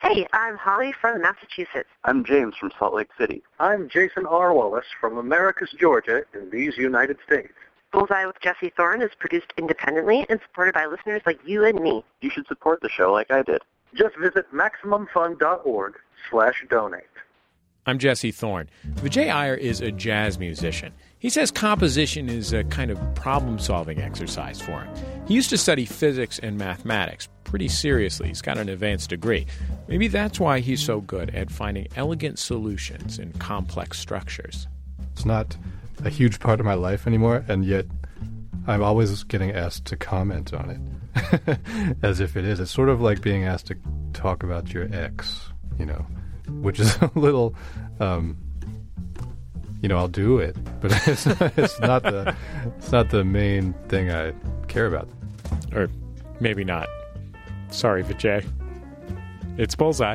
Hey, I'm Holly from Massachusetts. I'm James from Salt Lake City. I'm Jason R. Wallace from Americus, Georgia, in these United States. Bullseye with Jesse Thorne is produced independently and supported by listeners like you and me. You should support the show like I did. Just visit MaximumFun.org/donate. I'm Jesse Thorne. Vijay Iyer is a jazz musician. He says composition is a kind of problem-solving exercise for him. He used to study physics and mathematics pretty seriously. He's got an advanced degree. Maybe that's why he's so good at finding elegant solutions in complex structures. It's not a huge part of my life anymore, and yet I'm always getting asked to comment on it. As if it is. It's sort of like being asked to talk about your ex, which is a little, I'll do it, but it's not the main thing I care about. Or maybe not. Sorry, Vijay. It's Bullseye.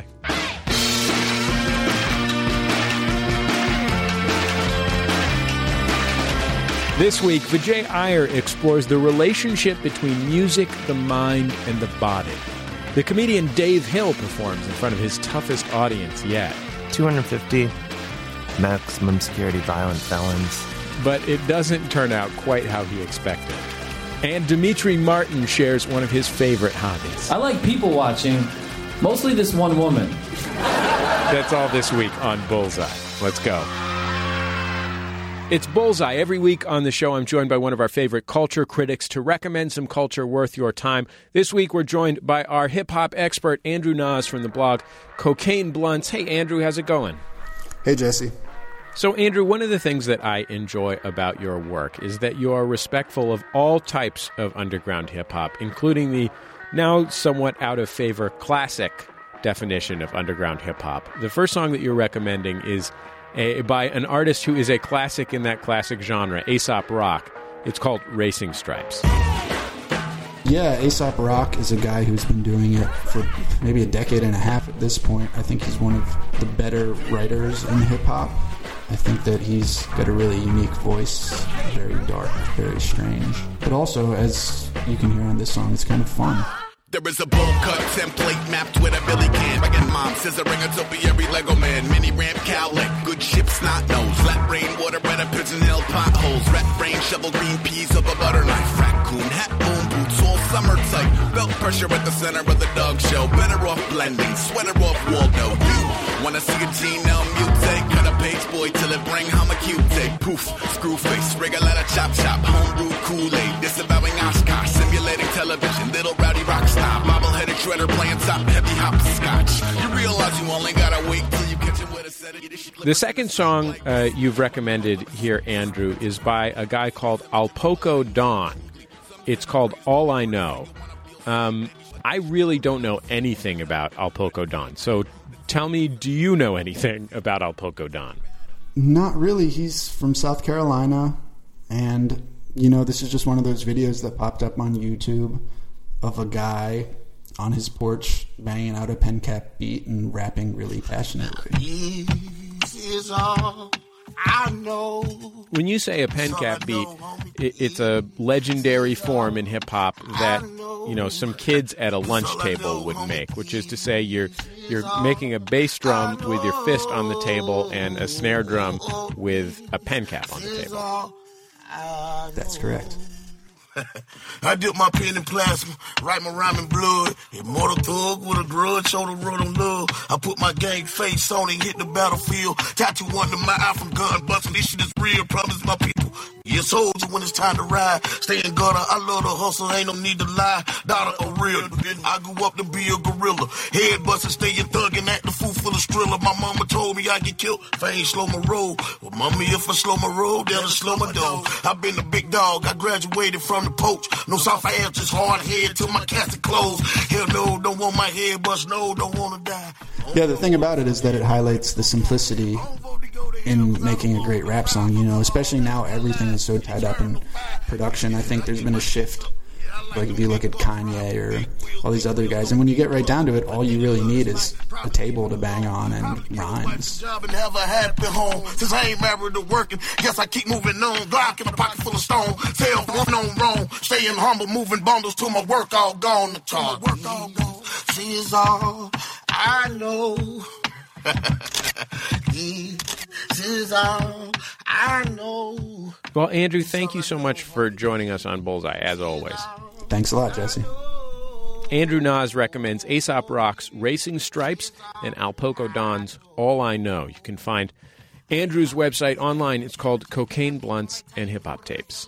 This week, Vijay Iyer explores the relationship between music, the mind, and the body. The comedian Dave Hill performs in front of his toughest audience yet. 250 maximum security violent felons. But it doesn't turn out quite how he expected. And Dimitri Martin shares one of his favorite hobbies. I like people watching, mostly this one woman. That's all this week on Bullseye. Let's go. It's Bullseye. Every week on the show, I'm joined by one of our favorite culture critics to recommend some culture worth your time. This week, we're joined by our hip-hop expert, Andrew Nas from the blog Cocaine Blunts. Hey, Andrew, how's it going? Hey, Jesse. So, Andrew, one of the things that I enjoy about your work is that you are respectful of all types of underground hip-hop, including the now somewhat out-of-favor classic definition of underground hip-hop. The first song that you're recommending is by an artist who is a classic in that classic genre, Aesop Rock. It's called Racing Stripes. Yeah, Aesop Rock is a guy who's been doing it for maybe a decade and a half at this point. I think he's one of the better writers in hip-hop. I think that he's got a really unique voice, very dark, very strange. But also, as you can hear on this song, it's kind of fun. There is a bowl cut template mapped with a Billy can. Bagging mom, scissoring a topiary Lego man. Mini ramp cowlick, good ship snot nose. Flat rain, water better pigeon hill potholes. Rat brain, shovel green peas of a butter knife. Raccoon, hat, moon boots, all summer type. Belt pressure at the center of the dog show. Better off blending, sweater off Waldo. You wanna see a Gino mutate? Cut a page boy till it bring home a Q-tape. Poof, screw face, Regaletta chop chop. Homebrew Kool-Aid, disavowing Oshkosh. Simulating television, little rowdy rock star. Bobble-headed shredder playing top heavy hopscotch. You realize you only gotta wait till you catch it with a set of... The second song you've recommended here, Andrew, is by a guy called Alpoco Don. It's called All I Know. I really don't know anything about Alpoco Don. So tell me, do you know anything about Alpoco Don? Not really. He's from South Carolina. And, this is just one of those videos that popped up on YouTube of a guy on his porch banging out a pen cap beat and rapping really passionately. This is all I know. When you say a pen cap beat, it's a legendary form in hip hop that some kids at a lunch table would make, which is to say you're making a bass drum with your fist on the table and a snare drum with a pen cap on the table. That's correct. I dip my pen in plasma, write my rhyme in blood. Immortal thug with a grudge, show the road on love. I put my gang face on and hit the battlefield. Tattoo under my eye from gun busting. This shit is real, promise my people. Yeah, soldier when it's time to ride. Stay in gutter, I love the hustle, ain't no need to lie. Daughter of real, I grew up to be a gorilla. Head busting, staying thugging at the fool full of Skrilla. My mama told me I get killed if I ain't slow my roll. Well, mommy, if I slow my roll, they'll slow my dough. I been a big dog, I graduated from the poach. No soft ass, just hard head till my casket closed. Hell no, don't want my head bust, no, don't want to die. Yeah, the thing about it is that it highlights the simplicity in making a great rap song, especially now everything is so tied up in production. I think there's been a shift. Like if you look at Kanye or all these other guys, and when you get right down to it, all you really need is a table to bang on and rhymes. Never had been home since I ain't married or working. Guess I keep moving on. Glock in a pocket full of stone. Tell one on wrong. Staying humble, moving bundles till my work all gone. See, it's all I know. This is all I know. Well, Andrew, thank you so much for joining us on Bullseye, as always. Thanks a lot, Jesse. Andrew Nas recommends Aesop Rock's Racing Stripes and Al Poco Don's All I Know. You can find Andrew's website online. It's called Cocaine Blunts and Hip Hop Tapes.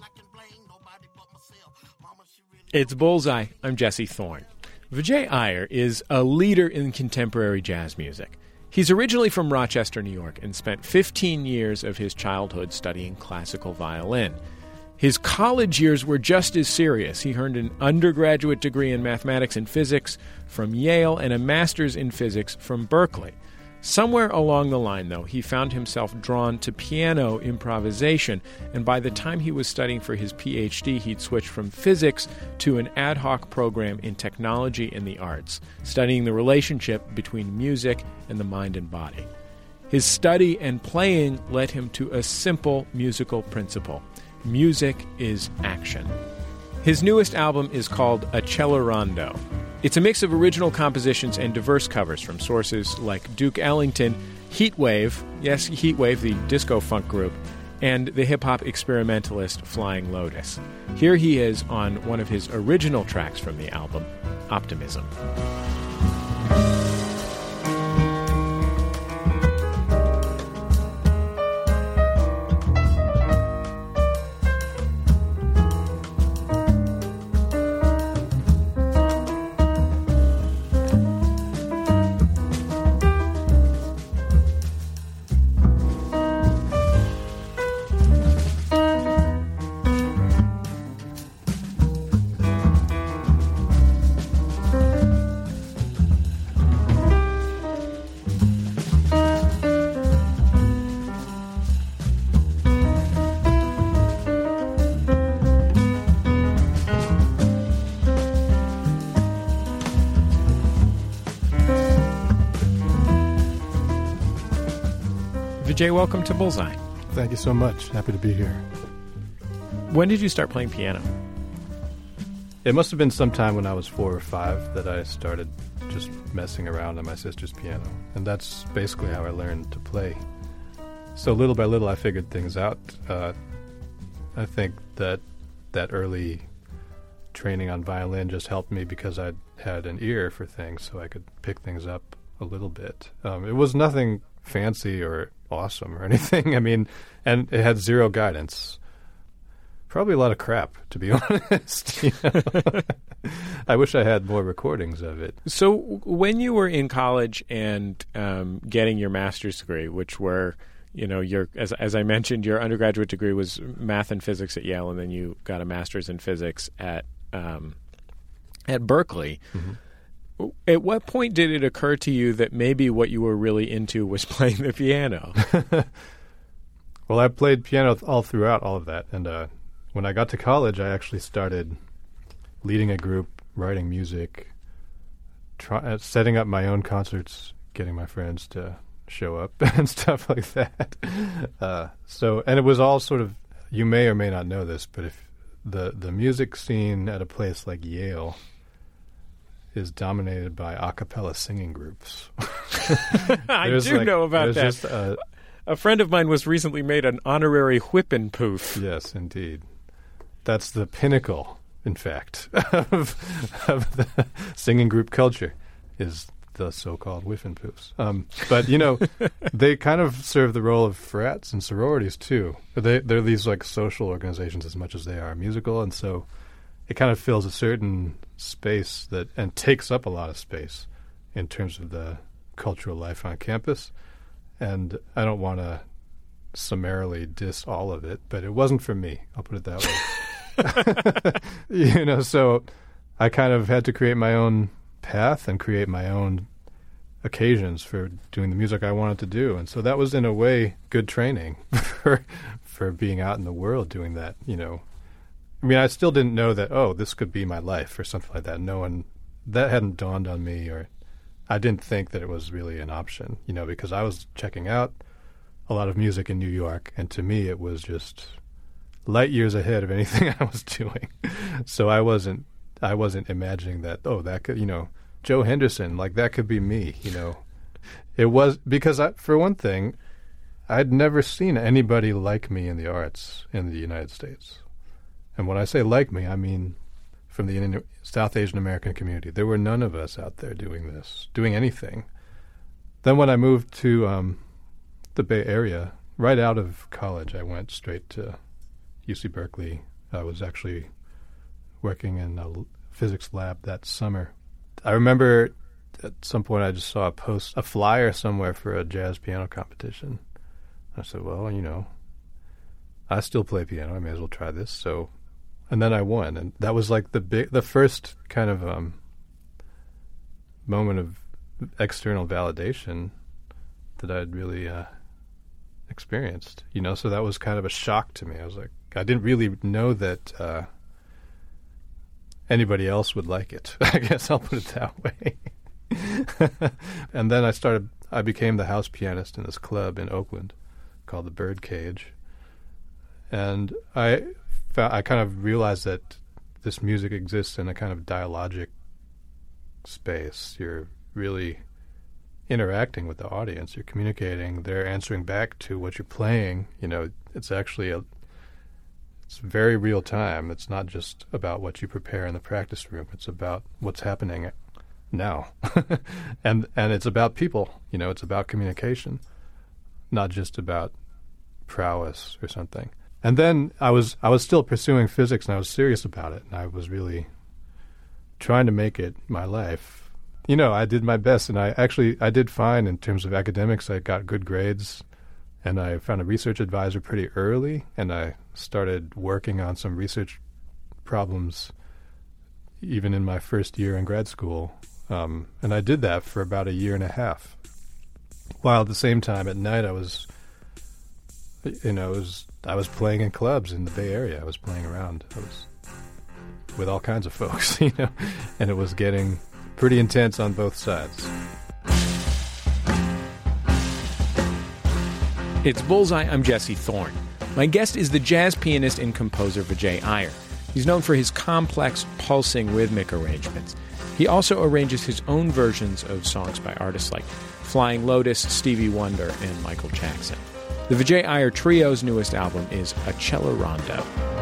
It's Bullseye. I'm Jesse Thorne. Vijay Iyer is a leader in contemporary jazz music. He's originally from Rochester, New York, and spent 15 years of his childhood studying classical violin. His college years were just as serious. He earned an undergraduate degree in mathematics and physics from Yale and a master's in physics from Berkeley. Somewhere along the line, though, he found himself drawn to piano improvisation, and by the time he was studying for his PhD, he'd switched from physics to an ad hoc program in technology and the arts, studying the relationship between music and the mind and body. His study and playing led him to a simple musical principle. Music is action. His newest album is called Accelerando. It's a mix of original compositions and diverse covers from sources like Duke Ellington, Heatwave, yes, Heatwave, the disco funk group, and the hip-hop experimentalist Flying Lotus. Here he is on one of his original tracks from the album, Optimism. Vijay, welcome to Bullseye. Thank you so much. Happy to be here. When did you start playing piano? It must have been sometime when I was 4 or 5 that I started just messing around on my sister's piano. And that's basically how I learned to play. So little by little I figured things out. I think that early training on violin just helped me because I had an ear for things, so I could pick things up a little bit. It was nothing fancy or awesome or anything. I mean, and it had zero guidance. Probably a lot of crap, to be honest. You know? I wish I had more recordings of it. So when you were in college and getting your master's degree, which were, you know, your as I mentioned, your undergraduate degree was math and physics at Yale, and then you got a master's in physics at Berkeley. Mm-hmm. At what point did it occur to you that maybe what you were really into was playing the piano? Well, I played piano all throughout all of that. And when I got to college, I actually started leading a group, writing music, setting up my own concerts, getting my friends to show up and stuff like that. And it was all sort of, you may or may not know this, but if the music scene at a place like Yale is dominated by a cappella singing groups. I do know about that. Just, a friend of mine was recently made an honorary whippin'-poof. Yes, indeed. That's the pinnacle, in fact, of the singing group culture, is the so-called whiffin'-poofs. But, you know, they kind of serve the role of frats and sororities, too. They're these, like, social organizations as much as they are musical, and so it kind of fills a certain space and takes up a lot of space in terms of the cultural life on campus. And I don't want to summarily diss all of it, but it wasn't for me. I'll put it that way. You know, so I kind of had to create my own path and create my own occasions for doing the music I wanted to do. And so that was, in a way, good training for being out in the world doing that, you know. I mean, I still didn't know that, this could be my life or something like that. That hadn't dawned on me, or I didn't think that it was really an option, you know, because I was checking out a lot of music in New York, and to me it was just light years ahead of anything I was doing. So I wasn't imagining that, that could, you know, Joe Henderson, like that could be me, you know. It was because, for one thing, I'd never seen anybody like me in the arts in the United States. And when I say like me, I mean from the South Asian American community. There were none of us out there doing this, doing anything. Then when I moved to the Bay Area, right out of college, I went straight to UC Berkeley. I was actually working in a physics lab that summer. I remember at some point I just saw a flyer somewhere for a jazz piano competition. I said, well, you know, I still play piano. I may as well try this. So, and then I won, and that was like the first kind of moment of external validation that I'd really experienced. You know, so that was kind of a shock to me. I was like, I didn't really know that anybody else would like it. I guess I'll put it that way. And then I became the house pianist in this club in Oakland called the Birdcage. And I kind of realized that this music exists in a kind of dialogic space. You're really interacting with the audience. You're communicating. They're answering back to what you're playing. You know, it's actually it's very real time. It's not just about what you prepare in the practice room. It's about what's happening now. and it's about people. You know, it's about communication, not just about prowess or something. And then I was still pursuing physics, and I was serious about it, and I was really trying to make it my life. You know, I did my best, and I did fine in terms of academics. I got good grades, and I found a research advisor pretty early, and I started working on some research problems even in my first year in grad school. And I did that for about a year and a half. While at the same time at night I was playing in clubs in the Bay Area. I was playing around. I was with all kinds of folks, you know, and it was getting pretty intense on both sides. It's Bullseye. I'm Jesse Thorne. My guest is the jazz pianist and composer Vijay Iyer. He's known for his complex, pulsing rhythmic arrangements. He also arranges his own versions of songs by artists like Flying Lotus, Stevie Wonder, and Michael Jackson. The Vijay Iyer Trio's newest album is A Cello Rondo.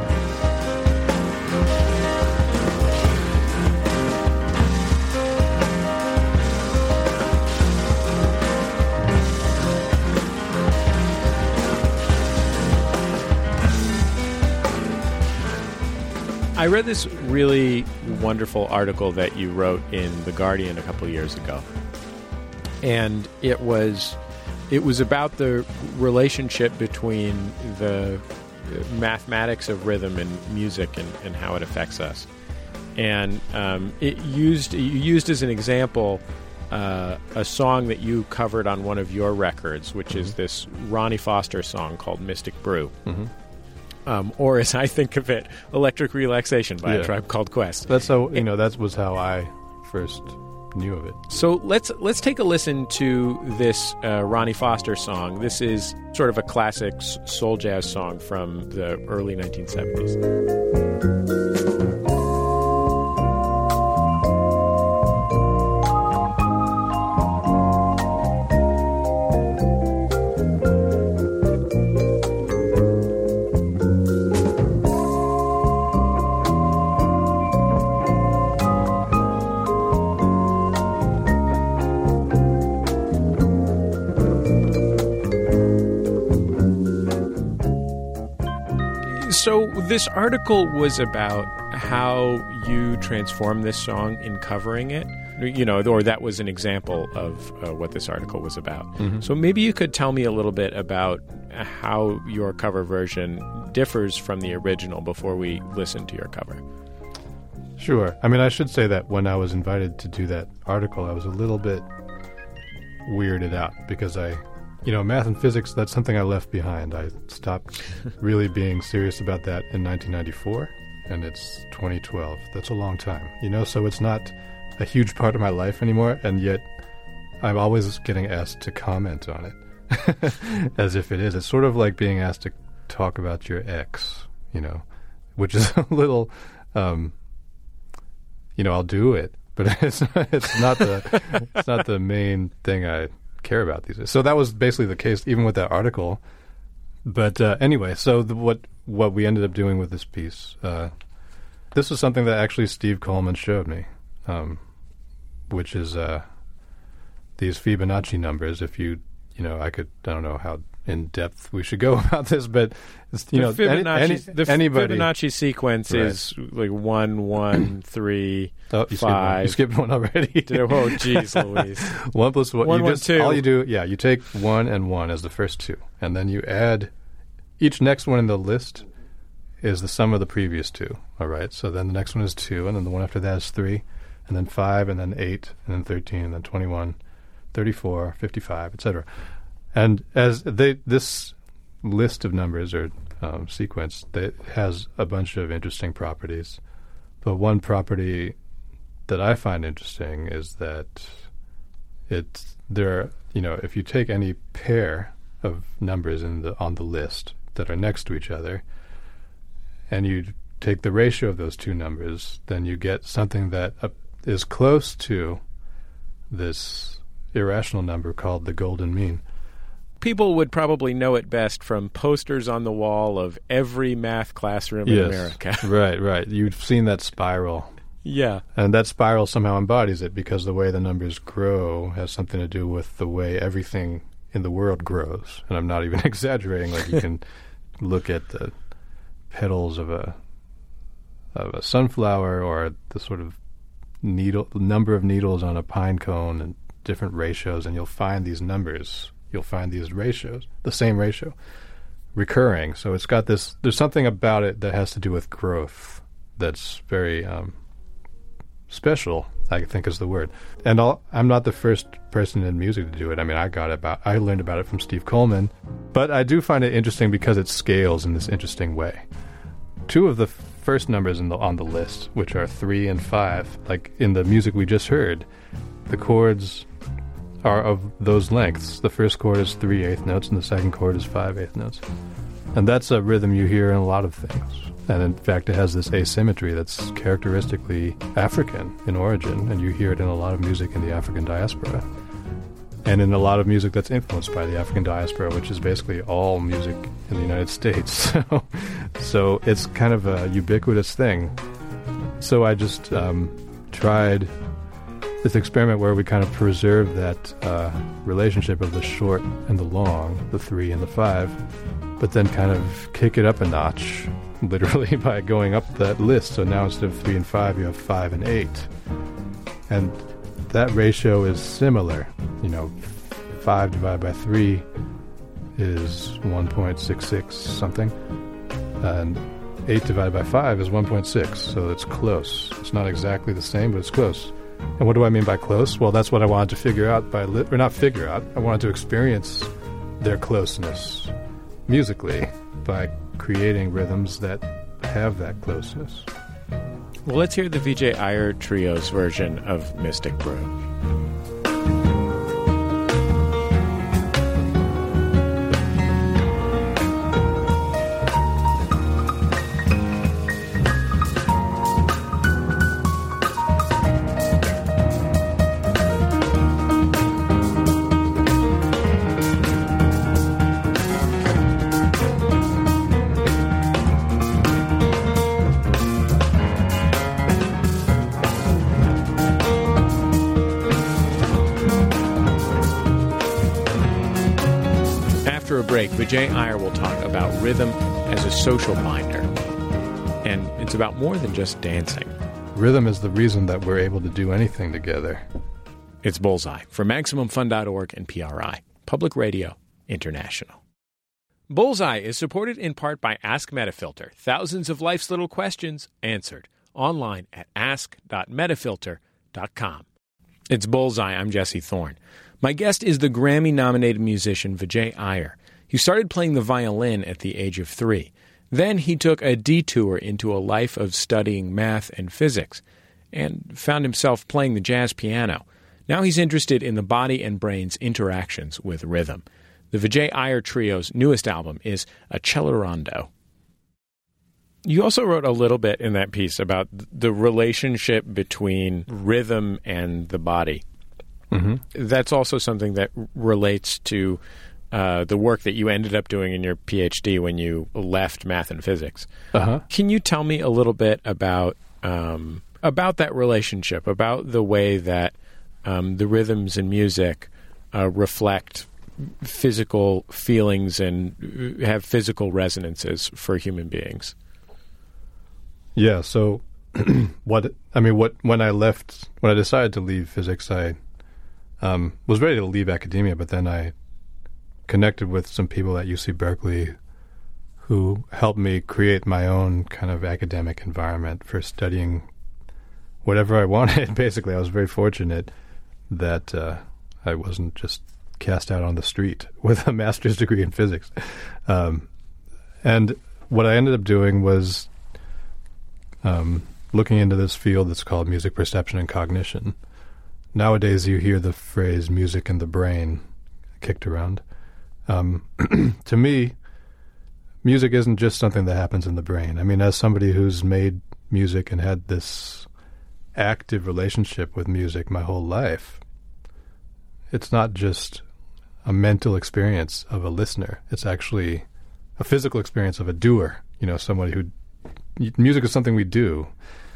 I read this really wonderful article that you wrote in The Guardian a couple of years ago. And it was about the relationship between the mathematics of rhythm and music and how it affects us. And you used as an example a song that you covered on one of your records, which is this Ronnie Foster song called Mystic Brew. Mm-hmm. Or as I think of it, Electric Relaxation by A Tribe Called Quest. That's how that was how I first knew of it. So let's take a listen to this Ronnie Foster song. This is sort of a classic soul jazz song from the early 1970s. So this article was about how you transformed this song in covering it, you know, or that was an example of what this article was about. Mm-hmm. So maybe you could tell me a little bit about how your cover version differs from the original before we listen to your cover. Sure. I mean, I should say that when I was invited to do that article, I was a little bit weirded out because math and physics, that's something I left behind. I stopped really being serious about that in 1994, and it's 2012. That's a long time, so it's not a huge part of my life anymore, and yet I'm always getting asked to comment on it as if it is. It's sort of like being asked to talk about your ex, which is a little, I'll do it, but it's not the main thing I care about these days. So that was basically the case, even with that article. But anyway, so what we ended up doing with this piece, this was something that actually Steve Coleman showed me, which is these Fibonacci numbers. If I don't know how in depth we should go about this, but the Fibonacci sequence is like 1, 1, 3, 5. You skipped one already. Oh, geez, Louise. 1 plus 1. 1, 2. All you do, you take 1 and 1 as the first two, and then you add each next one in the list is the sum of the previous two. All right. So then the next one is 2, and then the one after that is 3, and then 5, and then 8, and then 13, and then 21, 34, 55, etc. And as this list of numbers or sequence, that has a bunch of interesting properties. But one property that I find interesting is that if you take any pair of numbers on the list that are next to each other, and you take the ratio of those two numbers, then you get something that is close to this irrational number called the golden mean. People would probably know it best from posters on the wall of every math classroom in America. Right. You've seen that spiral. Yeah. And that spiral somehow embodies it, because the way the numbers grow has something to do with the way everything in the world grows. And I'm not even exaggerating. Like, you can look at the petals of a sunflower, or the sort of number of needles on a pine cone, and different ratios, and you'll find these numbers. You'll find these ratios, the same ratio, recurring. So it's got this, there's something about it that has to do with growth that's very special, I think is the word. And I'm not the first person in music to do it. I mean, I learned about it from Steve Coleman, but I do find it interesting because it scales in this interesting way. Two of the first numbers on the list, which are 3 and 5, like in the music we just heard, the chords are of those lengths. The first chord is 3/8 notes, and the second chord is 5/8 notes. And that's a rhythm you hear in a lot of things. And in fact, it has this asymmetry that's characteristically African in origin, and you hear it in a lot of music in the African diaspora. And in a lot of music that's influenced by the African diaspora, which is basically all music in the United States. So it's kind of a ubiquitous thing. So I just tried this experiment where we kind of preserve that relationship of the short and the long, the 3 and the 5, but then kind of kick it up a notch, literally, by going up that list. So now instead of 3 and 5, you have 5 and 8. And that ratio is similar. 5 divided by 3 is 1.66 something, and 8 divided by 5 is 1.6, so it's close. It's not exactly the same, but it's close. And what do I mean by close? Well, that's what I wanted to figure out I wanted to experience their closeness musically by creating rhythms that have that closeness. Well, let's hear the Vijay Iyer Trio's version of Mystic Brew. After a break, Vijay Iyer will talk about rhythm as a social binder. And it's about more than just dancing. Rhythm is the reason that we're able to do anything together. It's Bullseye for MaximumFun.org and PRI, Public Radio International. Bullseye is supported in part by Ask Metafilter. Thousands of life's little questions answered online at ask.metafilter.com. It's Bullseye. I'm Jesse Thorne. My guest is the Grammy-nominated musician Vijay Iyer. He started playing the violin at the age of 3. Then he took a detour into a life of studying math and physics and found himself playing the jazz piano. Now he's interested in the body and brain's interactions with rhythm. The Vijay Iyer Trio's newest album is Accelerando. You also wrote a little bit in that piece about the relationship between rhythm and the body. Mm-hmm. That's also something that relates to the work that you ended up doing in your PhD when you left math and physics. Uh-huh. Can you tell me a little bit about that relationship, about the way that the rhythms in music reflect physical feelings and have physical resonances for human beings? Yeah. So, when I decided to leave physics, I was ready to leave academia, but then I connected with some people at UC Berkeley who helped me create my own kind of academic environment for studying whatever I wanted. Basically, I was very fortunate that I wasn't just cast out on the street with a master's degree in physics. And what I ended up doing was looking into this field that's called music perception and cognition. Nowadays, you hear the phrase music in the brain kicked around. To me, music isn't just something that happens in the brain. I mean, as somebody who's made music and had this active relationship with music my whole life, it's not just a mental experience of a listener. It's actually a physical experience of a doer, somebody who... Music is something we do.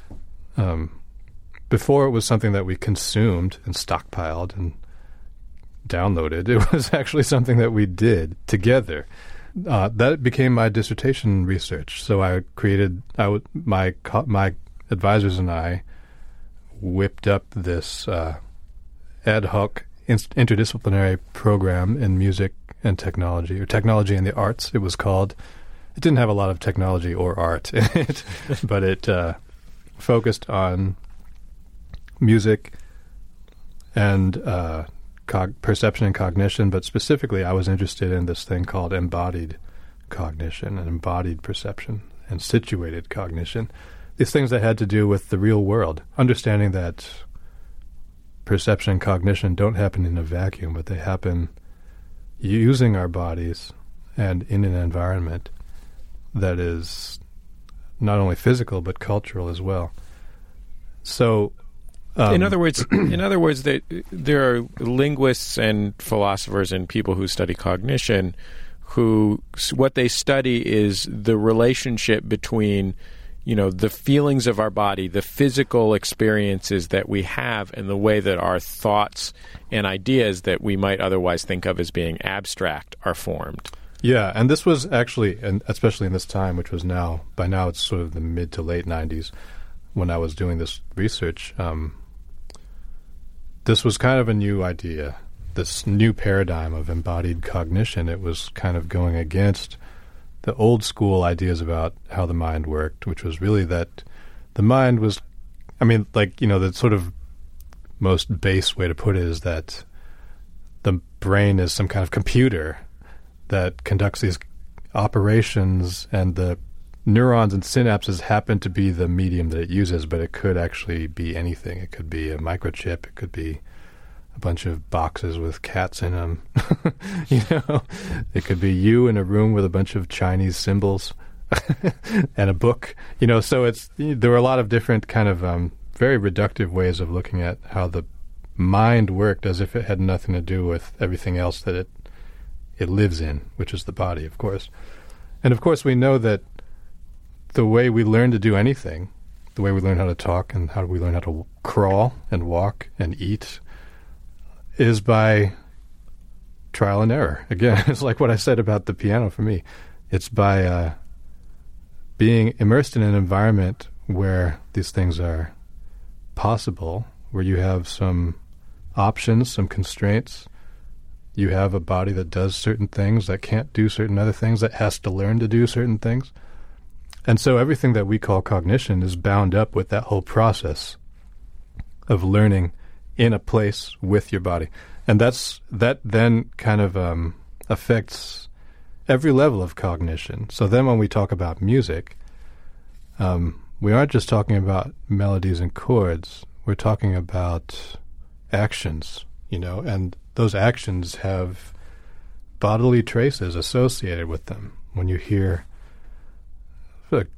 Before it was something that we consumed and stockpiled and downloaded. It was actually something that we did together. That became my dissertation research. So my advisors and I whipped up this ad hoc interdisciplinary program in music and technology, or technology and the arts, it was called. It didn't have a lot of technology or art in it, but it focused on music and perception and cognition, but specifically I was interested in this thing called embodied cognition and embodied perception and situated cognition. These things that had to do with the real world, understanding that perception and cognition don't happen in a vacuum, but they happen using our bodies and in an environment that is not only physical but cultural as well. So, in other words, there are linguists and philosophers and people who study cognition who what they study is the relationship between the feelings of our body, the physical experiences that we have, and the way that our thoughts and ideas that we might otherwise think of as being abstract are formed. Yeah, and this was actually, and especially in this time, which was by now it's sort of the mid to late 90s, when I was doing this research, this was kind of a new idea, this new paradigm of embodied cognition. It was kind of going against the old school ideas about how the mind worked, which was really that the mind was, the sort of most base way to put it is that the brain is some kind of computer that conducts these operations, and the neurons and synapses happen to be the medium that it uses, but it could actually be anything. It could be a microchip. It could be a bunch of boxes with cats in them. It could be you in a room with a bunch of Chinese symbols and a book. So there were a lot of different kind of very reductive ways of looking at how the mind worked, as if it had nothing to do with everything else that it lives in, which is the body, of course. And of course, we know that the way we learn to do anything, the way we learn how to talk and how we learn how to crawl and walk and eat, is by trial and error. Again, it's like what I said about the piano for me. It's by being immersed in an environment where these things are possible, where you have some options, some constraints. You have a body that does certain things, that can't do certain other things, that has to learn to do certain things. And so everything that we call cognition is bound up with that whole process of learning in a place with your body. And that then kind of affects every level of cognition. So then when we talk about music, we aren't just talking about melodies and chords. We're talking about actions, and those actions have bodily traces associated with them. When you hear a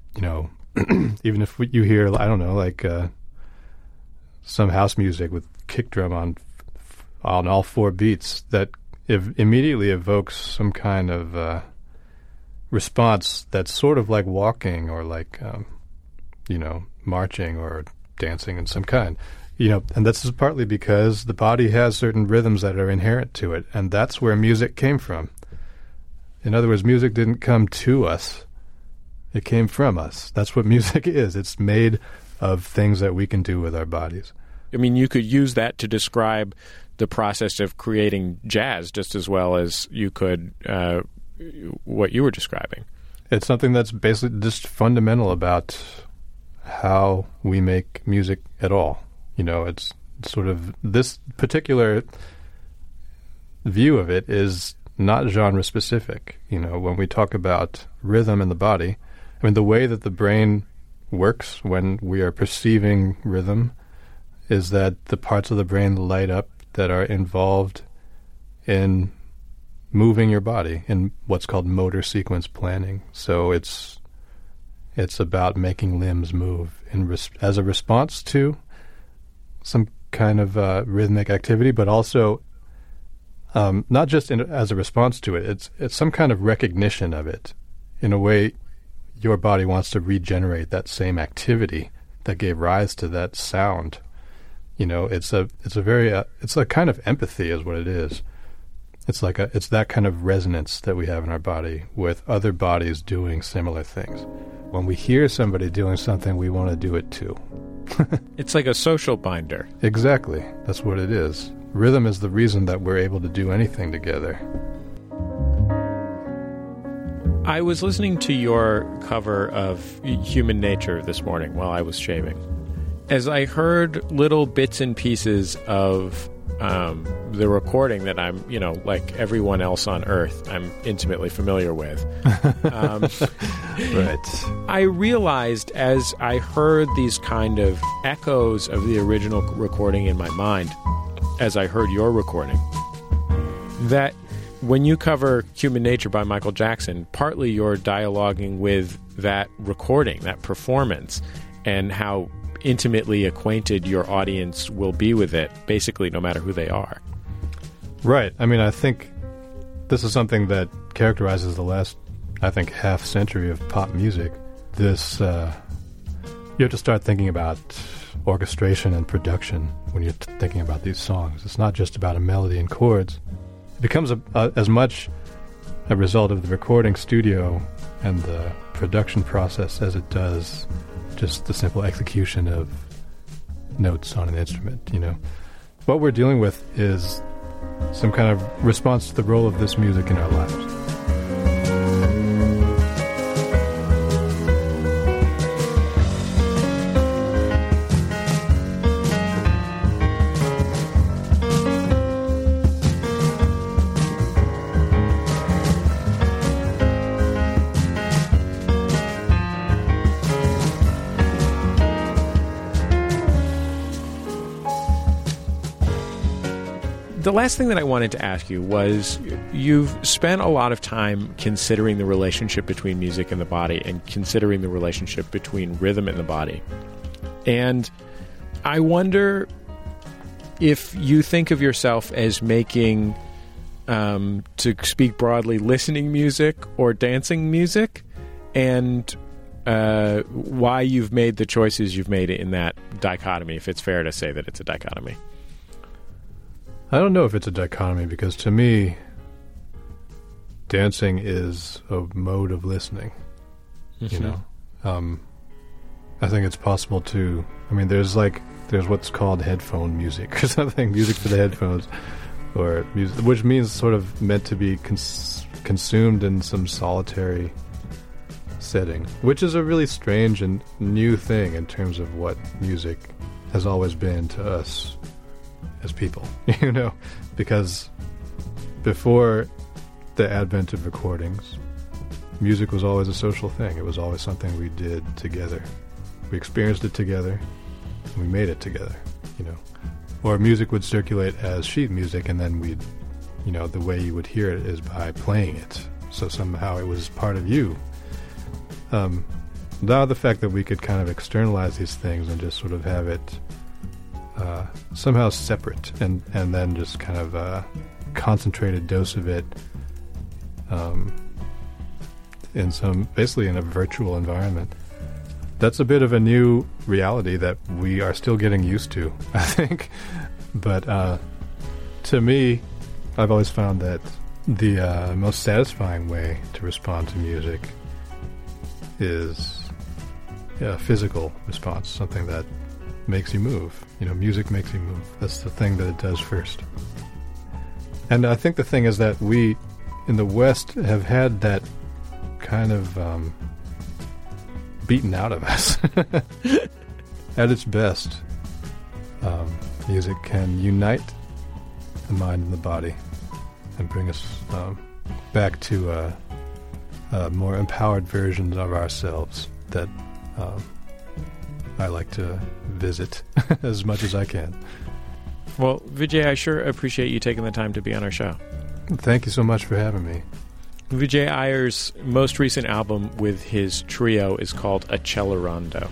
you know, even if you hear, I don't know, like some house music with kick drum on all 4 beats, that immediately evokes some kind of response that's sort of like walking or like, you know, marching or dancing in some kind. You know, and this is partly because the body has certain rhythms that are inherent to it, and that's where music came from. In other words, music didn't come to us. It came from us. That's what music is. It's made of things that we can do with our bodies. I mean, you could use that to describe the process of creating jazz just as well as you could what you were describing. It's something that's basically just fundamental about how we make music at all. You know, it's sort of this particular view of it is not genre specific. You know, when we talk about rhythm in the body, I mean, the way that the brain works when we are perceiving rhythm is that the parts of the brain light up that are involved in moving your body in what's called motor sequence planning. So it's about making limbs move as a response to some kind of rhythmic activity, but also not just as a response to it. It's some kind of recognition of it. In a way, your body wants to regenerate that same activity that gave rise to that sound. You know, it's a kind of empathy is what it is. It's that kind of resonance that we have in our body with other bodies doing similar things. When we hear somebody doing something, we want to do it too. It's like a social binder. Exactly. That's what it is. Rhythm is the reason that we're able to do anything together. I was listening to your cover of Human Nature this morning while I was shaving. As I heard little bits and pieces of the recording that I'm, you know, like everyone else on Earth, I'm intimately familiar with. Right. I realized as I heard these kind of echoes of the original recording in my mind, as I heard your recording, that when you cover Human Nature by Michael Jackson, partly you're dialoguing with that recording, that performance, and how intimately acquainted your audience will be with it, basically no matter who they are. Right. I mean, I think this is something that characterizes the last, I think, half century of pop music. This, you have to start thinking about orchestration and production when you're thinking about these songs. It's not just about a melody and chords. It becomes as much a result of the recording studio and the production process as it does just the simple execution of notes on an instrument, you know. What we're dealing with is some kind of response to the role of this music in our lives. The last thing that I wanted to ask you was, you've spent a lot of time considering the relationship between music and the body and considering the relationship between rhythm and the body. And I wonder if you think of yourself as making, to speak broadly, listening music or dancing music, and why you've made the choices you've made in that dichotomy, if it's fair to say that it's a dichotomy. I don't know if it's a dichotomy, because to me, dancing is a mode of listening. Mm-hmm. You know, I think it's possible to. I mean, there's what's called headphone music or something, music for the headphones, or music, which means sort of meant to be consumed in some solitary setting, which is a really strange and new thing in terms of what music has always been to us as people, you know, because before the advent of recordings, music was always a social thing. It was always something we did together. We experienced it together, and we made it together, you know. Or music would circulate as sheet music, and then we'd, you know, the way you would hear it is by playing it. So somehow it was part of you. now the fact that we could kind of externalize these things and just sort of have it somehow separate, and then just kind of a concentrated dose of it basically in a virtual environment. That's a bit of a new reality that we are still getting used to, I think. But to me, I've always found that the most satisfying way to respond to music is a physical response, something that makes you move. Music makes you move. That's the thing that it does first. And I think the thing is that we, in the West, have had that kind of beaten out of us. At its best, music can unite the mind and the body and bring us back to more empowered versions of ourselves that I like to visit as much as I can. Well, Vijay, I sure appreciate you taking the time to be on our show. Thank you so much for having me. Vijay Iyer's most recent album with his trio is called Accelerando.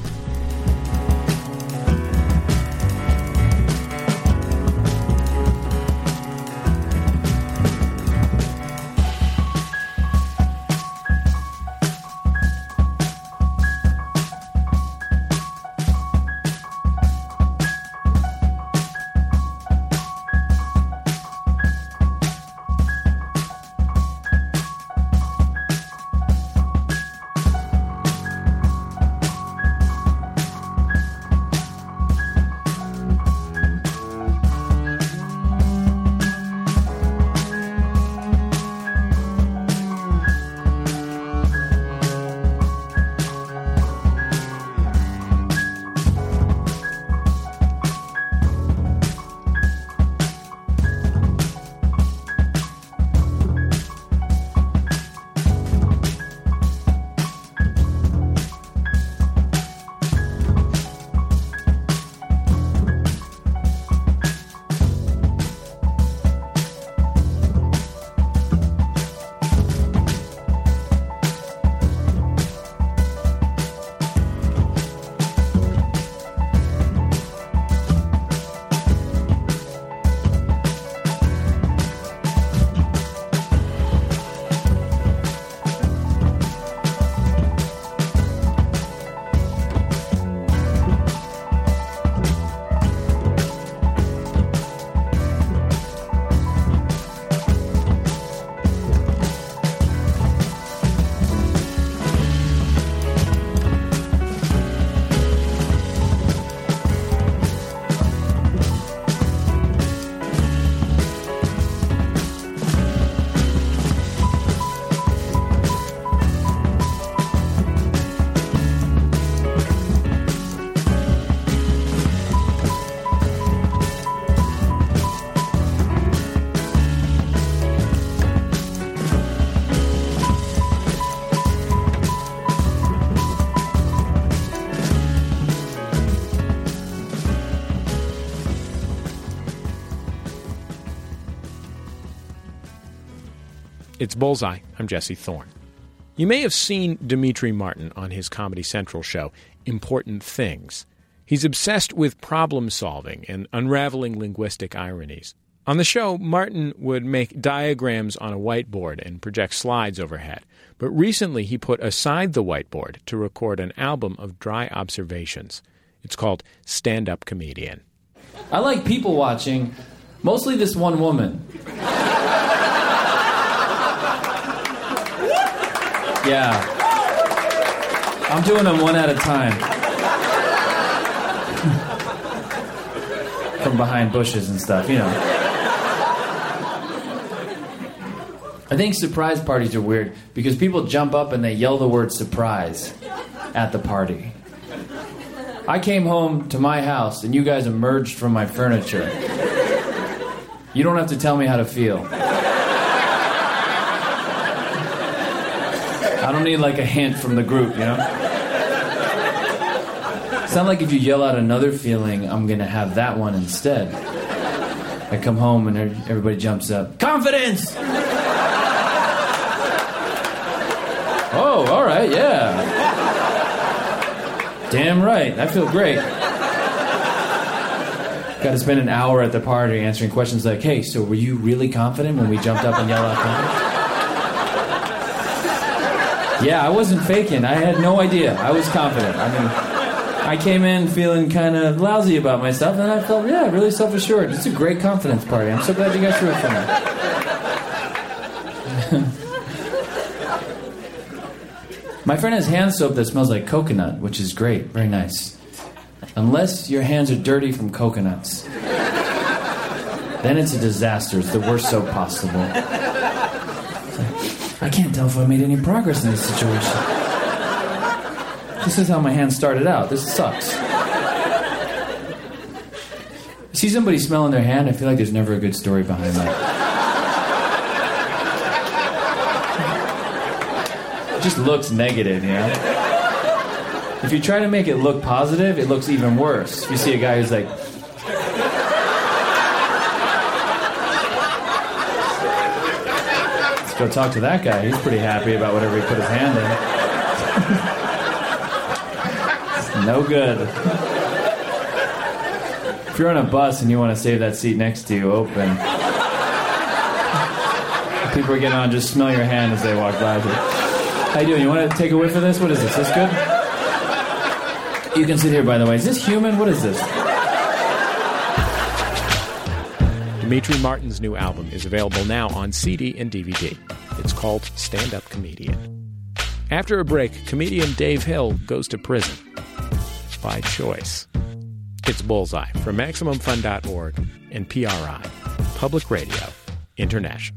It's Bullseye. I'm Jesse Thorne. You may have seen Demetri Martin on his Comedy Central show, Important Things. He's obsessed with problem-solving and unraveling linguistic ironies. On the show, Martin would make diagrams on a whiteboard and project slides overhead. But recently he put aside the whiteboard to record an album of dry observations. It's called Stand-Up Comedian. I like people watching, mostly this one woman. Yeah. I'm doing them one at a time. From behind bushes and stuff, I think surprise parties are weird because people jump up and they yell the word surprise at the party. I came home to my house and you guys emerged from my furniture. You don't have to tell me how to feel. I don't need like a hint from the group, It's not like if you yell out another feeling, I'm going to have that one instead. I come home and everybody jumps up. Confidence! Oh, all right, yeah. Damn right. I feel great. Got to spend an hour at the party answering questions like, hey, so were you really confident when we jumped up and yelled out confident? Yeah, I wasn't faking. I had no idea. I was confident. I mean, I came in feeling kind of lousy about myself, and I felt, really self-assured. It's a great confidence party. I'm so glad you guys threw it for me. My friend has hand soap that smells like coconut, which is great. Very nice. Unless your hands are dirty from coconuts. Then it's a disaster. It's the worst soap possible. I can't tell if I made any progress in this situation. This is how my hands started out. This sucks. See somebody smelling their hand, I feel like there's never a good story behind that. It just looks negative, you know? If you try to make it look positive, it looks even worse. If you see a guy who's like... Let's go talk to that guy. He's pretty happy about whatever he put his hand in. It's no good. If you're on a bus and you want to save that seat next to you open, people are getting on, just smell your hand as they walk by you. How you doing? You want to take a whiff of this? What is this? Is this good? You can sit here, by the way. Is this human? What is this? Demetri Martin's new album is available now on CD and DVD. It's called Stand Up Comedian. After a break, comedian Dave Hill goes to prison. By choice. It's Bullseye from MaximumFun.org and PRI, Public Radio International.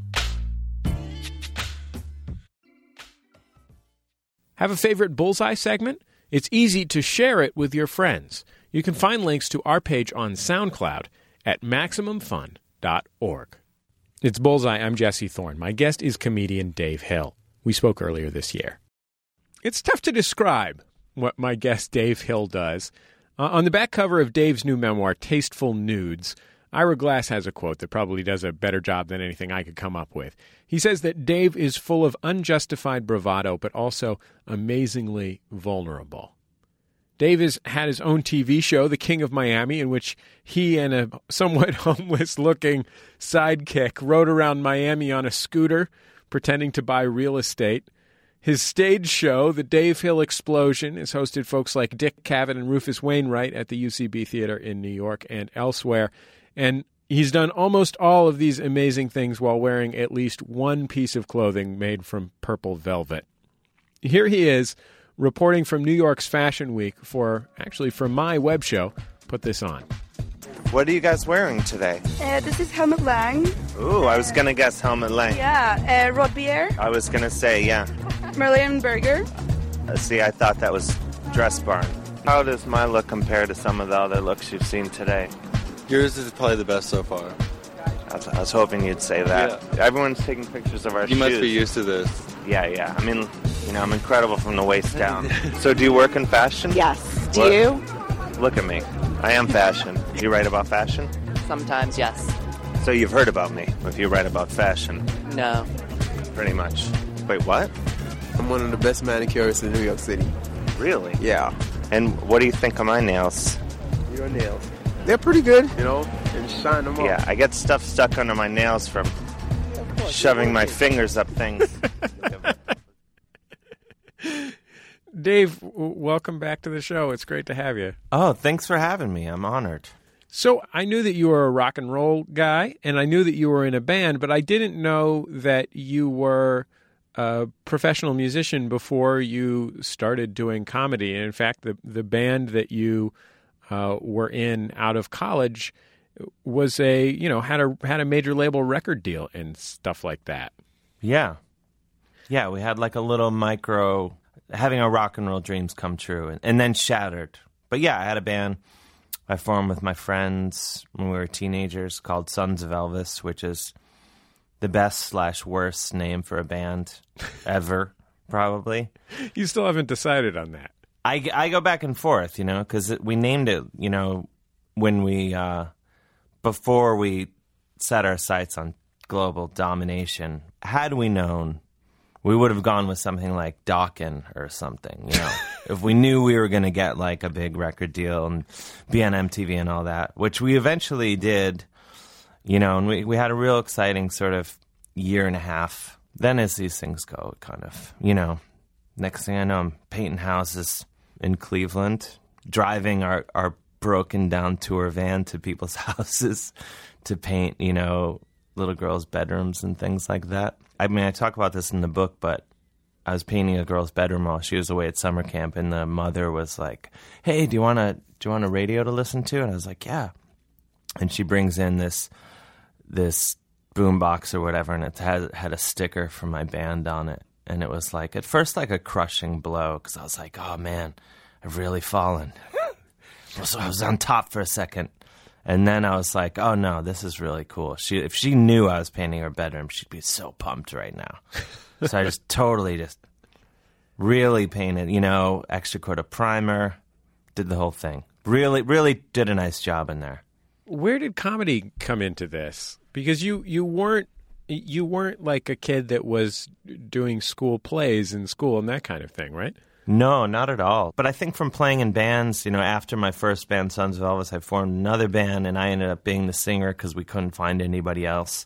Have a favorite Bullseye segment? It's easy to share it with your friends. You can find links to our page on SoundCloud at MaximumFun.org. It's Bullseye. I'm Jesse Thorne. My guest is comedian Dave Hill. We spoke earlier this year. It's tough to describe what my guest Dave Hill does. On the back cover of Dave's new memoir, Tasteful Nudes, Ira Glass has a quote that probably does a better job than anything I could come up with. He says that Dave is full of unjustified bravado, but also amazingly vulnerable. Dave has had his own TV show, The King of Miami, in which he and a somewhat homeless-looking sidekick rode around Miami on a scooter, pretending to buy real estate. His stage show, The Dave Hill Explosion, has hosted folks like Dick Cavett and Rufus Wainwright at the UCB Theater in New York and elsewhere. And he's done almost all of these amazing things while wearing at least one piece of clothing made from purple velvet. Here he is, reporting from New York's Fashion Week for my web show, Put This On. What are you guys wearing today? This is Helmut Lang. Ooh, I was going to guess Helmut Lang. Yeah, Rod Beer. I was going to say, yeah. Merlion Berger. See, I thought that was Dress Barn. How does my look compare to some of the other looks you've seen today? Yours is probably the best so far. I was hoping you'd say that. Yeah. Everyone's taking pictures of our shoes. You must be used to this. Yeah. I mean, I'm incredible from the waist down. So do you work in fashion? Yes. Do you? Look at me. I am fashion. Do you write about fashion? Sometimes, yes. So you've heard about me, if you write about fashion. No. Pretty much. Wait, what? I'm one of the best manicurists in New York City. Really? Yeah. And what do you think of my nails? Your nails? They're pretty good, and shine them up. Yeah, I get stuff stuck under my nails from shoving my fingers up things. Dave, welcome back to the show. It's great to have you. Oh, thanks for having me. I'm honored. So I knew that you were a rock and roll guy, and I knew that you were in a band, but I didn't know that you were a professional musician before you started doing comedy. And in fact, the band that you were in out of college was had a major label record deal and stuff like that. Yeah, we had like a little micro, having our rock and roll dreams come true and then shattered. But yeah, I had a band I formed with my friends when we were teenagers called Sons of Elvis, which is the best/worst name for a band ever, probably. You still haven't decided on that. I go back and forth, because we named it, when we, before we set our sights on global domination. Had we known we would have gone with something like Dawkins or something, you know, if we knew we were going to get like a big record deal and be on MTV and all that, which we eventually did, you know, and we had a real exciting sort of year and a half. Then as these things go, kind of, you know, next thing I know, I'm painting houses in Cleveland, driving our broken down tour van to people's houses to paint, you know, little girls' bedrooms and things like that. I mean, I talk about this in the book, but I was painting a girl's bedroom while she was away at summer camp, and the mother was like, "Hey, do you want a radio to listen to?" And I was like, "Yeah." And she brings in this boombox or whatever, and it had a sticker from my band on it, and it was like at first like a crushing blow because I was like, "Oh man, I've really fallen." So I was on top for a second. And then I was like, oh, no, this is really cool. If she knew I was painting her bedroom, she'd be so pumped right now. So I just totally really painted, you know, extra coat of primer, did the whole thing. Really, really did a nice job in there. Where did comedy come into this? Because you weren't like a kid that was doing school plays in school and that kind of thing, right? No, not at all. But I think from playing in bands, you know, after my first band, Sons of Elvis, I formed another band, and I ended up being the singer because we couldn't find anybody else.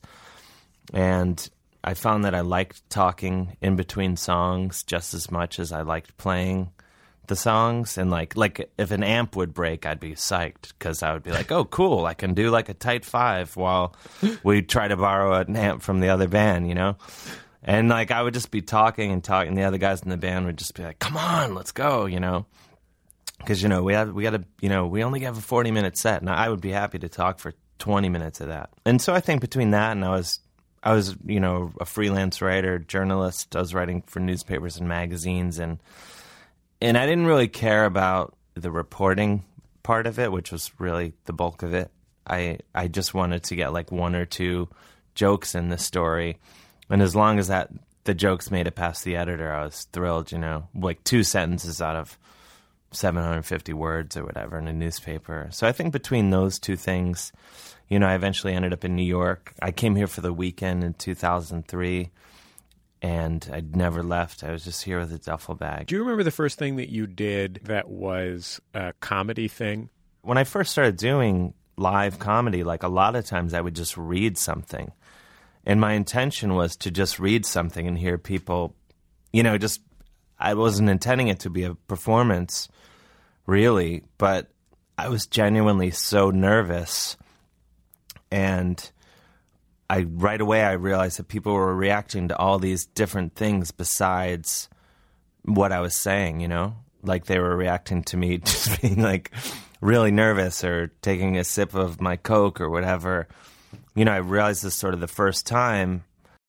And I found that I liked talking in between songs just as much as I liked playing the songs. And like if an amp would break, I'd be psyched because I would be like, oh, cool, I can do like a tight 5 while we try to borrow an amp from the other band, you know? And, like, I would just be talking, and the other guys in the band would just be like, come on, let's go, you know. Because, you know, we only have a 40-minute set, and I would be happy to talk for 20 minutes of that. And so I think between that and I was, you know, a freelance writer, journalist. I was writing for newspapers and magazines, and I didn't really care about the reporting part of it, which was really the bulk of it. I just wanted to get, like, 1 or 2 jokes in the story. And as long as the jokes made it past the editor, I was thrilled, you know, like 2 sentences out of 750 words or whatever in a newspaper. So I think between those 2 things, you know, I eventually ended up in New York. I came here for the weekend in 2003, and I'd never left. I was just here with a duffel bag. Do you remember the first thing that you did that was a comedy thing? When I first started doing live comedy, like a lot of times I would just read something. And my intention was to just read something and hear people, you know, I wasn't intending it to be a performance, really, but I was genuinely so nervous. And right away I realized that people were reacting to all these different things besides what I was saying, you know? Like they were reacting to me just being like really nervous or taking a sip of my Coke or whatever. You know, I realized this sort of the first time.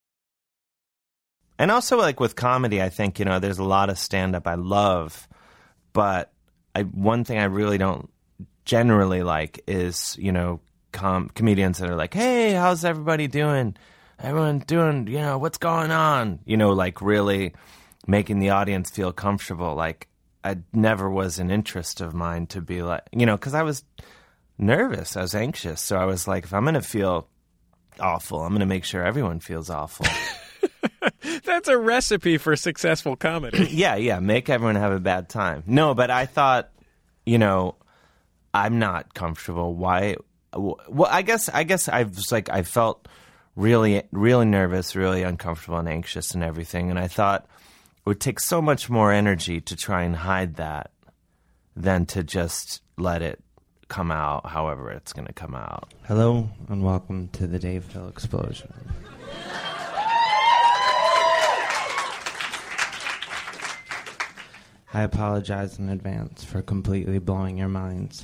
And also, like, with comedy, I think, you know, there's a lot of stand-up I love. But one thing I really don't generally like is, you know, comedians that are like, hey, how's everybody doing? Everyone doing, you know, what's going on? You know, like, really making the audience feel comfortable. Like, I never was an interest of mine to be like, you know, because I was nervous. I was anxious. So I was like, if I'm going to feel awful, I'm going to make sure everyone feels awful. That's a recipe for successful comedy. Yeah, make everyone have a bad time. No, but I thought, you know, I'm not comfortable. Why? Well, I guess I was like, I felt really, really nervous, really uncomfortable and anxious and everything. And I thought it would take so much more energy to try and hide that than to just let it come out however it's going to come out. Hello and welcome to the Dave Hill Explosion. I apologize in advance for completely blowing your minds.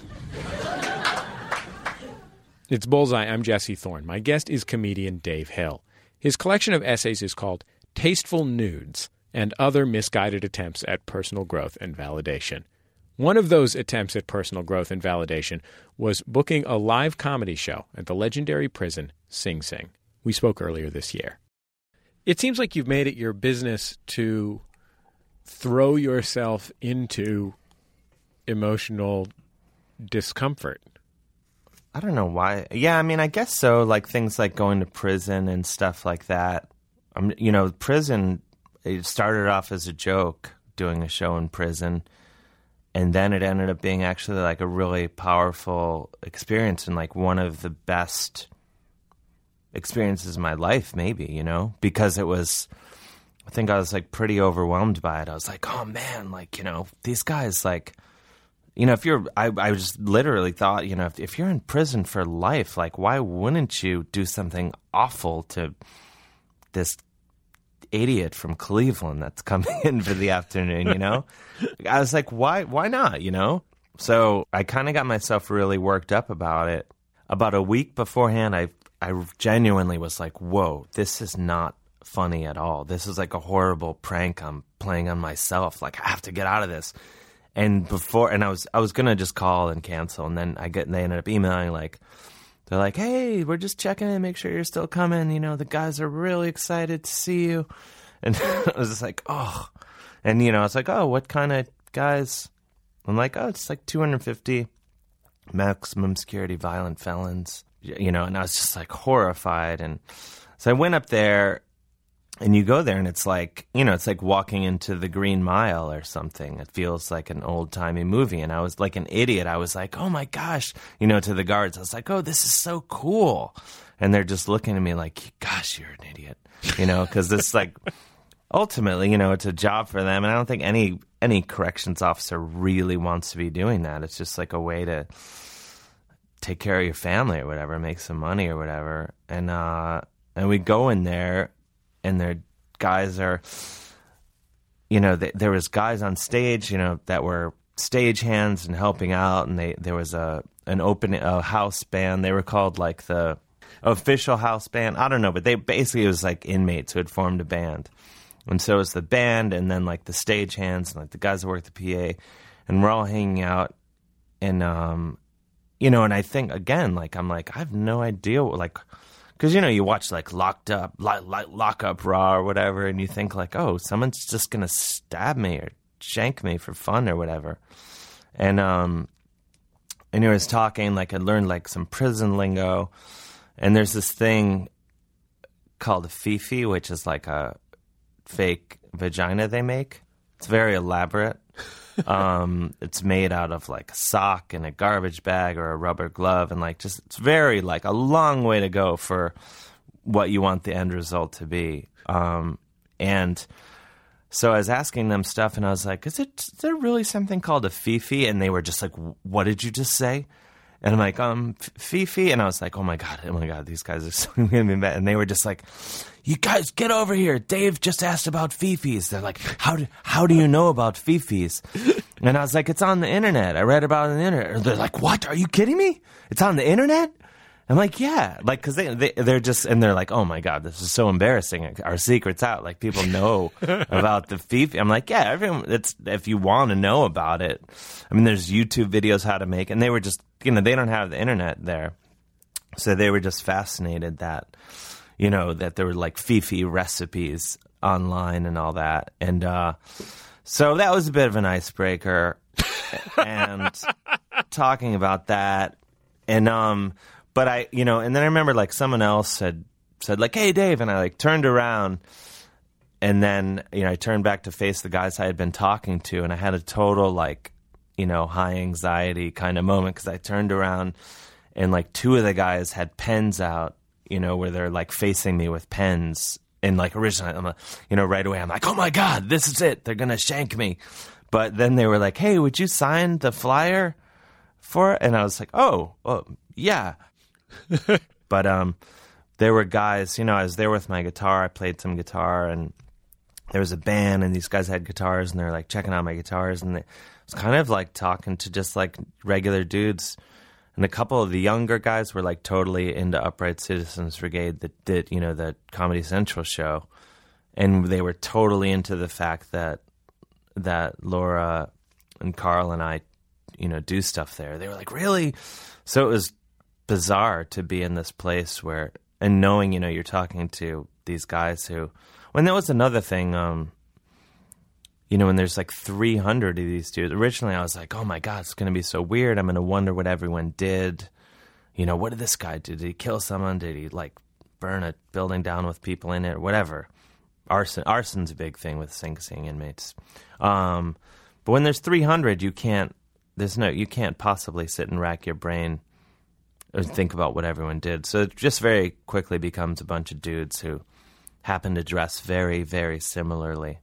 It's Bullseye. I'm Jesse Thorne. My guest is comedian Dave Hill. His collection of essays is called Tasteful Nudes and Other Misguided Attempts at Personal Growth and Validation. One of those attempts at personal growth and validation was booking a live comedy show at the legendary prison Sing Sing. We spoke earlier this year. It seems like you've made it your business to throw yourself into emotional discomfort. I don't know why. Yeah, I mean, I guess so. Like things like going to prison and stuff like that. You know, prison it started off as a joke, doing a show in prison, and then it ended up being actually like a really powerful experience and like one of the best experiences of my life, maybe, you know, because it was, I think I was like pretty overwhelmed by it. I was like, oh man, like, you know, these guys, like, you know, if you're, I just literally thought, you know, if you're in prison for life, like, why wouldn't you do something awful to this idiot from Cleveland that's coming in for the afternoon, you know? I was like, why not, you know? So I kind of got myself really worked up about it. About a week beforehand, I genuinely was like, whoa, this is not funny at all. This is like a horrible prank I'm playing on myself. Like, I have to get out of this. And I was going to just call and cancel. And then they ended up emailing, like, they're like, hey, we're just checking in, make sure you're still coming. You know, the guys are really excited to see you. And I was just like, oh. And, you know, I was like, oh, what kind of guys? I'm like, oh, it's like 250 maximum security violent felons. You know, and I was just like horrified. And so I went up there, and you go there, and it's like, you know, it's like walking into the Green Mile or something. It feels like an old-timey movie. And I was like an idiot. I was like, oh my gosh, you know, to the guards. I was like, oh, this is so cool. And they're just looking at me like, gosh, you're an idiot, you know, because this like, ultimately, you know, it's a job for them. And I don't think any corrections officer really wants to be doing that. It's just like a way to take care of your family or whatever, make some money or whatever. And we go in there, and their guys are, you know, there was guys on stage, you know, that were stage hands and helping out, and there was an open house band. They were called like the official house band. I don't know, but it was like inmates who had formed a band. And so it was the band, and then like the stage hands, and like the guys that worked the PA, and we're all hanging out, and you know, and I think again, like I'm like, I have no idea, like, because you know, you watch like Lock Up Raw or whatever, and you think like, oh, someone's just gonna stab me or shank me for fun or whatever, and he was talking, like I learned like some prison lingo, and there's this thing called a fifi, which is like a fake vagina they make. It's very elaborate. It's made out of like a sock and a garbage bag or a rubber glove, and like just it's very like a long way to go for what you want the end result to be. And so I was asking them stuff, and I was like, is there really something called a fifi? And they were just like, what did you just say? And I'm like, fifi. And I was like, oh my God, these guys are so going to be mad. And they were just like, you guys get over here. Dave just asked about fifis. They're like, how do you know about fifis? And I was like, it's on the internet. I read about it on the internet. And they're like, what? Are you kidding me? It's on the internet? I'm like, yeah, like, cause they're just, and they're like, oh my God, this is so embarrassing. Our secret's out. Like, people know about the fifi. I'm like, yeah, everyone, if you want to know about it. I mean, there's YouTube videos how to make, and they were just, you know, they don't have the internet there. So they were just fascinated that, you know, that there were like fifi recipes online and all that. And, so that was a bit of an icebreaker and talking about that. And, but I, you know, and then I remember like someone else had said like, hey, Dave. And I like turned around, and then, you know, I turned back to face the guys I had been talking to, and I had a total like, you know, high anxiety kind of moment, because I turned around and like two of the guys had pens out, you know, where they're like facing me with pens. And like originally, I'm you know, right away, I'm like, oh my God, this is it. They're going to shank me. But then they were like, hey, would you sign the flyer for it? And I was like, oh yeah. But there were guys, you know, I was there with my guitar. I played some guitar, and there was a band, and these guys had guitars, and they're like checking out my guitars, and it was kind of like talking to just like regular dudes. And a couple of the younger guys were like totally into Upright Citizens Brigade, that did, you know, the Comedy Central show, and they were totally into the fact that Laura and Carl and I, you know, do stuff there. They were like, really? So it was bizarre to be in this place where, and knowing, you know, you're talking to these guys who, when that was another thing, you know, when there's like 300 of these dudes. Originally I was like, oh my God, it's going to be so weird. I'm going to wonder what everyone did. You know, what did this guy do? Did he kill someone? Did he like burn a building down with people in it or whatever? Arson's a big thing with Sing Sing inmates. But when there's 300, you can't possibly sit and rack your brain or think about what everyone did. So it just very quickly becomes a bunch of dudes who happen to dress very, very similarly.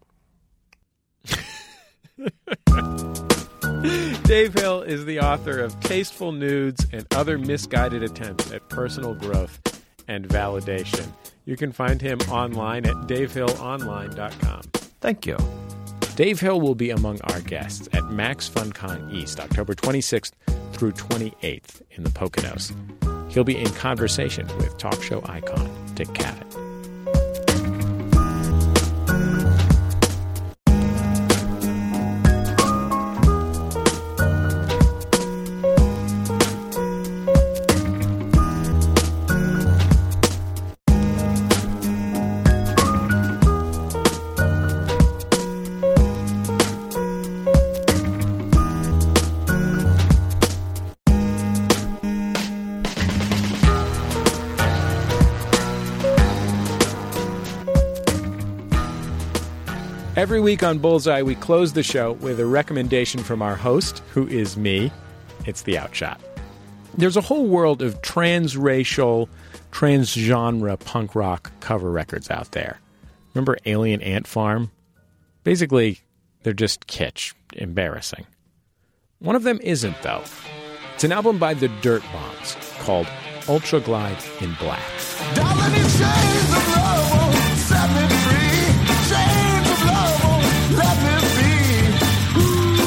Dave Hill is the author of Tasteful Nudes and Other Misguided Attempts at Personal Growth and Validation. You can find him online at davehillonline.com. Thank you. Dave Hill will be among our guests at Max FunCon East, October 26th through 28th in the Poconos. He'll be in conversation with talk show icon Dick Cavett. Every week on Bullseye, we close the show with a recommendation from our host, who is me. It's The Outshot. There's a whole world of transracial, transgenre punk rock cover records out there. Remember Alien Ant Farm? Basically, they're just kitsch, embarrassing. One of them isn't, though. It's an album by the Dirt Bombs called Ultra Glide in Black. Darling, in shades of love won't set me free. Shades of love won't let me be.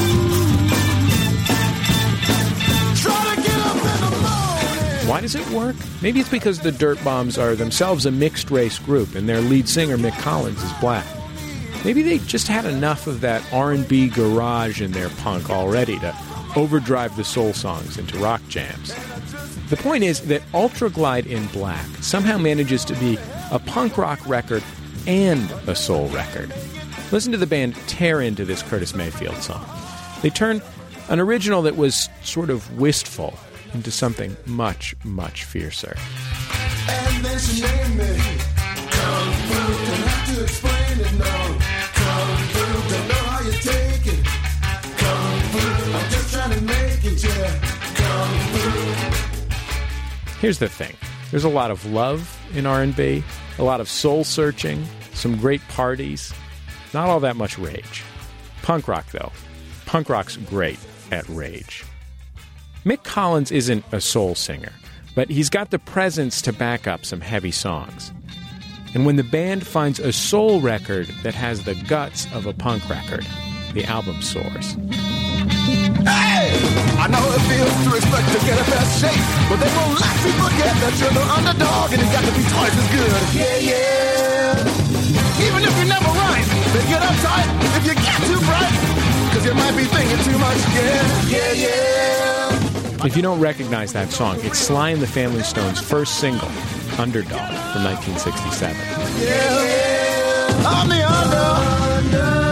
Try to get up in the morning. Why does it work? Maybe it's because the Dirt Bombs are themselves a mixed-race group and their lead singer, Mick Collins, is black. Maybe they just had enough of that R&B garage in their punk already to overdrive the soul songs into rock jams. The point is that Ultra Glide in Black somehow manages to be a punk rock record and a soul record. Listen to the band tear into this Curtis Mayfield song. They turn an original that was sort of wistful into something much, much fiercer. And then she named me Kung Fu. Don't have to explain it, no. Kung Fu, don't know how you take it. Kung Fu, I'm just trying to make it, yeah. Kung Fu. Here's the thing. There's a lot of love in R&B, a lot of soul-searching, some great parties, not all that much rage. Punk rock, though. Punk rock's great at rage. Mick Collins isn't a soul singer, but he's got the presence to back up some heavy songs. And when the band finds a soul record that has the guts of a punk record, the album soars. Hey! I know it feels to expect to get a best shape, but they won't let you forget that you're the underdog and you got to be twice as good. Yeah, yeah. Even if you're never right, they get uptight if you get too bright, because you might be thinking too much. Yeah, yeah, yeah. If you don't recognize that song, it's Sly and the Family Stone's first single, Underdog, from 1967. Yeah, yeah. I'm the underdog.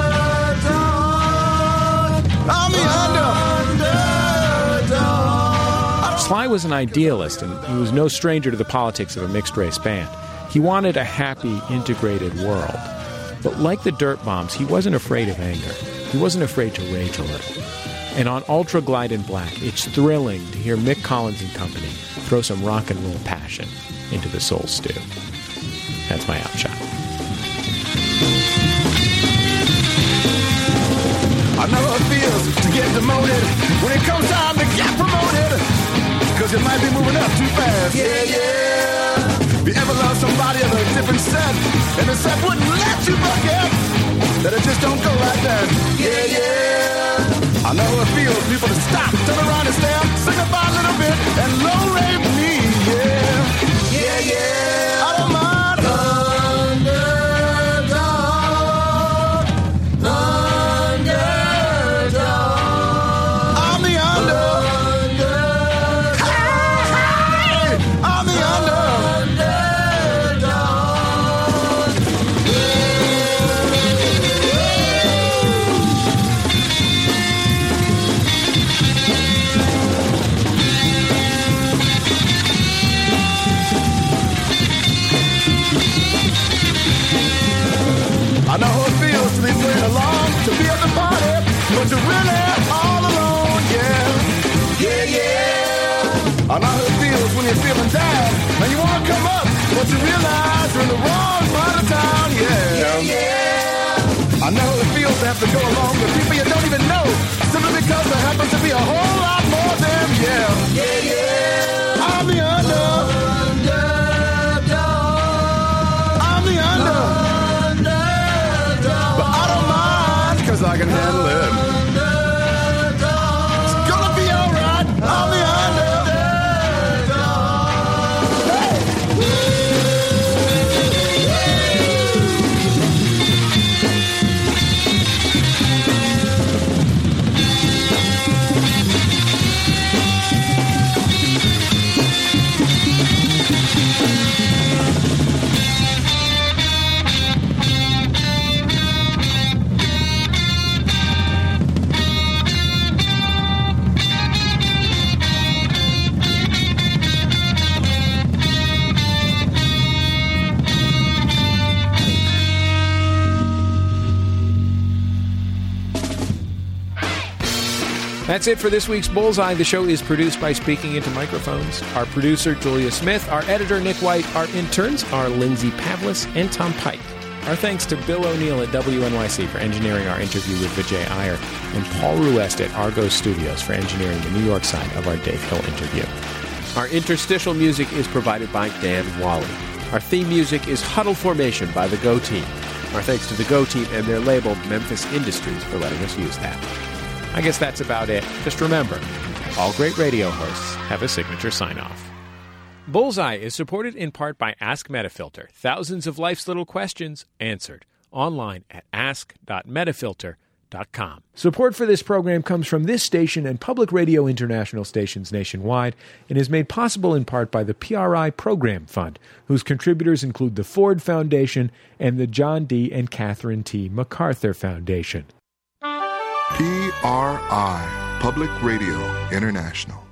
I'm the underdog. Sly was an idealist, and he was no stranger to the politics of a mixed-race band. He wanted a happy, integrated world. But like the Dirt Bombs, he wasn't afraid of anger. He wasn't afraid to rage a little. And on Ultra Glide in Black, it's thrilling to hear Mick Collins and company throw some rock and roll passion into the soul stew. That's my outshot. I know how it feels to get demoted when it comes time to get promoted, because you might be moving up too fast. Yeah, yeah. If you ever love somebody of a different set, and the set wouldn't let you forget that it just don't go like that. Yeah, yeah. I know how it feels people to stop, turn around and stand, sing about a little bit, and low rate me. Yeah, yeah, yeah. I don't mind. I know how it feels to be playing along, to be at the party, but you're really all alone, yeah. Yeah, yeah. I know how it feels when you're feeling down, and you want to come up, but you realize you're in the wrong part of town, yeah. Yeah, yeah. I know how it feels to have to go along with people you don't even know, simply because there happens to be a whole lot more of them, yeah. Yeah, yeah. I'm the underdog. I'm the underdog. But I don't mind, because I can handle it. It's gonna be alright. I'm the underdog. That's it for this week's Bullseye. The show is produced by Speaking Into Microphones. Our producer, Julia Smith. Our editor, Nick White. Our interns are Lindsay Pavlis and Tom Pike. Our thanks to Bill O'Neill at WNYC for engineering our interview with Vijay Iyer, and Paul Ruest at Argos Studios for engineering the New York side of our Dave Hill interview. Our interstitial music is provided by Dan Wally. Our theme music is Huddle Formation by the Go Team. Our thanks to the Go Team and their label, Memphis Industries, for letting us use that. I guess that's about it. Just remember, all great radio hosts have a signature sign-off. Bullseye is supported in part by Ask Metafilter. Thousands of life's little questions answered. Online at ask.metafilter.com. Support for this program comes from this station and Public Radio International stations nationwide and is made possible in part by the PRI Program Fund, whose contributors include the Ford Foundation and the John D. and Catherine T. MacArthur Foundation. PRI, Public Radio International.